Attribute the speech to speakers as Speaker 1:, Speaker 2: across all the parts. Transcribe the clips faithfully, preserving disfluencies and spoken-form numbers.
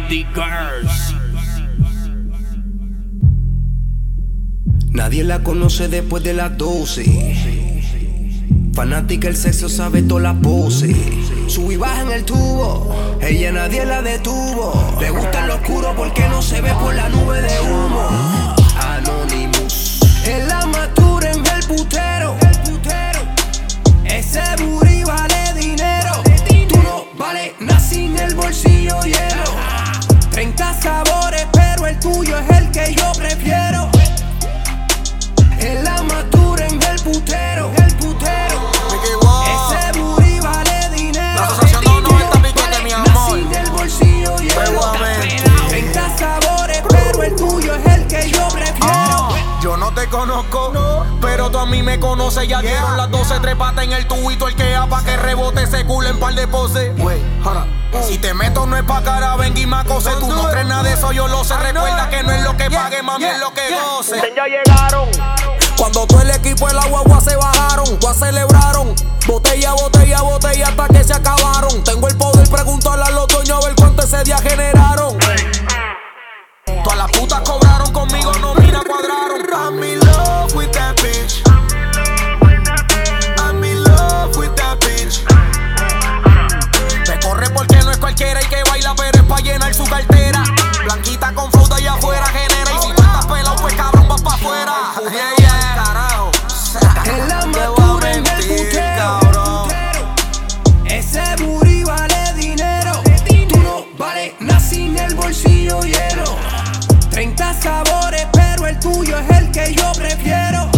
Speaker 1: The Girls.
Speaker 2: Nadie la conoce después de las doce. Fanática el sexo, sabe toda la pose. Sube y baja en el tubo, ella nadie la detuvo. Le gusta el oscuro porque no se ve por la nube de humo. Anonymous. En la matura en el putero. Ese booty vale dinero. Tú no vales nada sin el bolsillo lleno. Treinta sabores pero el tuyo es el que yo prefiero. En la matura en el putero. El putero. Ese booty vale dinero.
Speaker 3: La asociación no noventa piquete, mi amor.
Speaker 2: Sin el bolsillo lleno. Treinta sabores pero el tuyo es el que yo prefiero.
Speaker 3: Yo no te conozco, no, pero tú a mí me conoces. Ya dieron yeah. las doce, trepate en el tubito. El que ha pa' que rebote ese culo en par de poses. Wey, uh. Si te meto no es pa' cara, venga y me acose. Tú no crees nada de eso, yo lo sé. Recuerda que no es lo que yeah. pague, mami, yeah. es lo que yeah. goce.
Speaker 1: Ya llegaron.
Speaker 3: Cuando todo el equipo de la guagua se bajaron, todas celebraron. Botella, botella, botella hasta que se acabaron. Tengo el poder, preguntarle a los dueños a ver cuánto ese día generaron. Todas las putas cobraron conmigo, no mira cuadraron. I'm in love with that bitch. I'm in love with that bitch. Me corre porque no es cualquiera y que baila, pero es pa' llenar su cartera. Blanquita con fruta allá afuera genera. Y si tú estás pelado, pues cabrón, vas pa' afuera. Yeah, yeah, carajo.
Speaker 2: En la matura en el putero. Ese booty vale dinero. Tú no vales nada sin el bolsillo lleno. Treinta sabores, pero el tuyo es el que yo prefiero.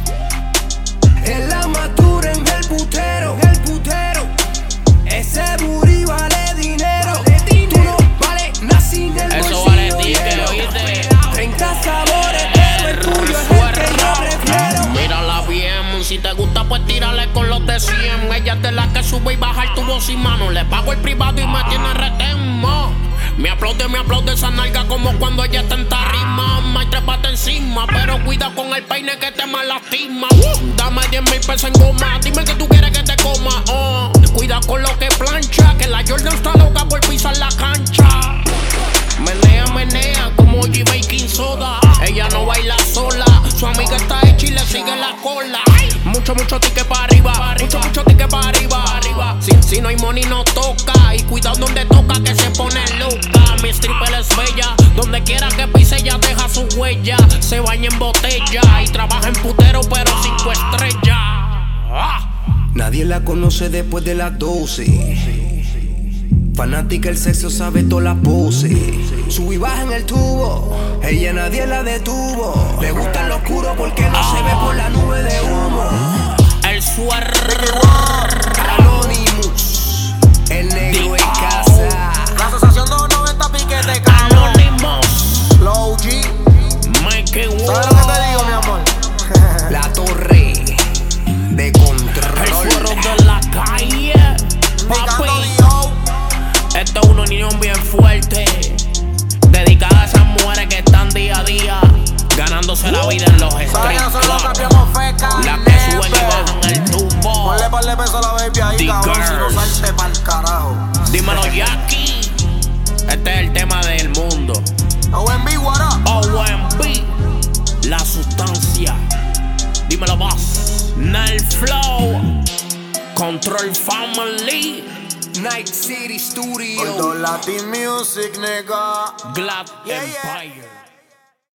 Speaker 2: En la matura en el putero. El putero. Ese booty vale dinero. Tú no vales nada sin el
Speaker 1: Eso
Speaker 2: bolsillo
Speaker 1: vale ticket,
Speaker 2: lleno.
Speaker 1: oíste.
Speaker 2: Treinta sabores, pero el tuyo es el que yo prefiero.
Speaker 1: Mírala bien, si te gusta pues tírale con los de cien. Ella es de la que sube y baja el tubo sin mano. Le pago el privado y me tiene retemo. Me aplaude, me aplaude esa nalga como cuando ella está en tarima. Me trépate encima, pero cuida con el peine que te mal lastima. uh, Dame diez mil pesos en goma, dime que tú quieres que te coma. uh, Cuida con lo que plancha, que la Jordan está loca por pisar la cancha. Menea, menea como G Baking Soda. Ella no baila sola, su amiga está hecha y le sigue la cola. Mucho, mucho ticket para arriba, mucho, mucho ticket para arriba, arriba. Si, si no hay money no toca, y cuidado donde toca que se pone loca. Mi stripper es bella, donde quiera que pise ella deja su huella. Se baña en botella y trabaja en putero pero cinco estrellas. ah.
Speaker 2: Nadie la conoce después de las doce. Fanática el sexo, sabe toda la pose. Sube y baja en el tubo, ella nadie la detuvo. Le gusta el oscuro porque no se ve por la nube de humo.
Speaker 1: El suero.
Speaker 2: Anonymous, el negro en casa.
Speaker 3: La asociación no noventa piquete,
Speaker 1: Anonymous,
Speaker 3: Low G.
Speaker 1: Mikey
Speaker 3: ¿Sabes lo que te digo, mi amor?
Speaker 2: La torre de
Speaker 1: el
Speaker 2: control.
Speaker 1: suero de la calle. Papi, esto es una unión bien fuerte, dedicada a esas mujeres que están día a día ganándose la vida en los street clubs. Las que suben y bajan el tubo.
Speaker 3: Ponle par de pesos a la baby ahí,
Speaker 1: The
Speaker 3: cabrón, si no
Speaker 1: Girls.
Speaker 3: salte pa'l carajo.
Speaker 1: Dímelo, Jackie. Este es el tema del mundo.
Speaker 3: O M B, what up?
Speaker 1: O M B, la sustancia. Dímelo, boss. Nel Flow, Control Family,
Speaker 2: Night City Studio.
Speaker 3: Por dos Latin Music, nigga.
Speaker 1: Glad
Speaker 3: Yeah, yeah.
Speaker 1: Empire.